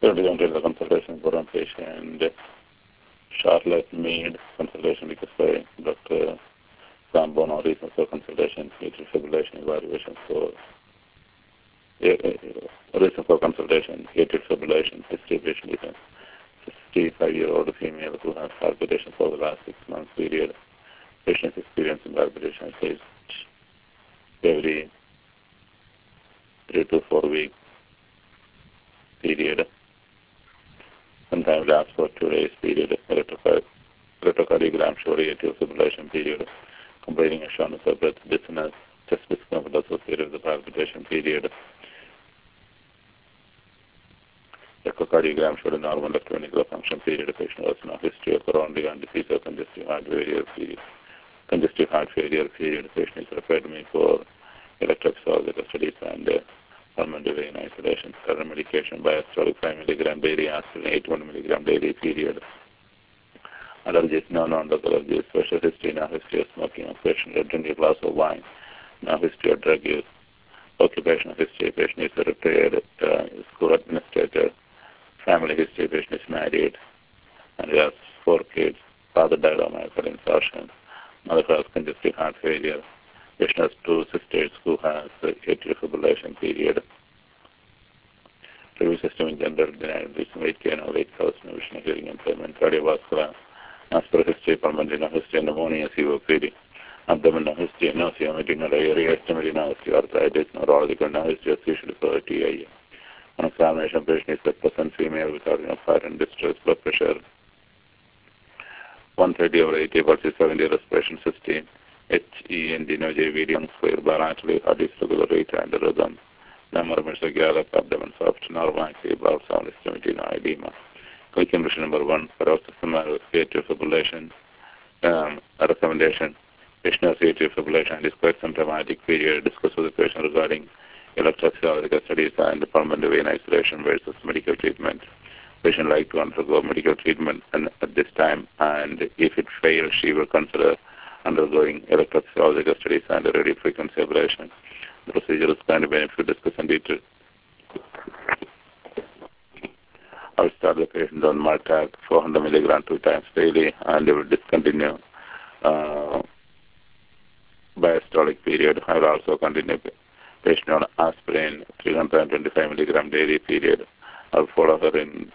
Third is the consultation for one patient, Charlotte Mead, consultation requested by Dr. Sam Bono, reason for consultation, atrial fibrillation evaluation for reason for consultation, atrial fibrillation, history patient is a 65-year-old female who has palpitation for the last 6 months period. Patient's experience in palpitation at least every 3 to 4 week period. Sometimes lasts for 2 days period. Electrocardiogram showed atrial fibrillation period. Complaining of shortness of breath, dizziness, chest discomfort associated with the palpitation period. Echocardiogram showed a normal electroventricular function period. The patient has no history of coronary and disease or congestive heart failure period. Congestive heart failure period. The patient is referred to me for electrophysiological studies and pulmonary vein isolation. Current medication diastolic 5 mg daily, aspirin 81 mg daily period. Allergies, no non-drug allergies, special history, no history of smoking, occasionally drinking a glass of wine, no history of drug use. Occupational history, patient is a retired school administrator. Family history, patient is married and he has 4 kids. Father died of myocardial infarction. Mother has congestive heart failure. Patient has 2 sisters who has atrial fibrillation period. Review system in general, denied recent weight gain or weight loss, no vision, hearing impairment, cardiovascular, aspirin history, pulmonary, no history, pneumonia, COPD. Abdominal history, nausea, medicinal diarrhea, estimated nausea, arthritis, neurological, no history of seizure disorder, TIA. On examination, patient is a person female with fire and distress, blood pressure 130 over 80, versus 70 respiration system, HEND, no JVD, unsquare, bilaterally, heart is regular rate and rhythm. Number of gallop, abdomen soft, normal active, bowel sound, estimated no edema. Quick impression number 1, paroxysmal atrial fibrillation, recommendation. Patient has atrial fibrillation and is quite symptomatic period. Discuss with the patient regarding electrophysiological studies and pulmonary vein isolation versus medical treatment. Patient like to undergo medical treatment and at this time, and if it fails, she will consider undergoing electrophysiological studies and radio frequency ablation. The procedure is kind of benefit discuss in detail. I will start the patient on Martag 400 mg 2 times daily, and they will discontinue diastolic period. I will also continue patient on aspirin 325 mg daily period. I will follow her in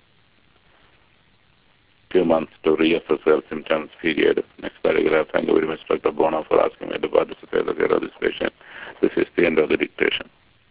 2 months to reassess her symptoms period. Next paragraph. Thank you very much, Dr. Bono, for asking me to participate in the care of this patient. This is the end of the dictation.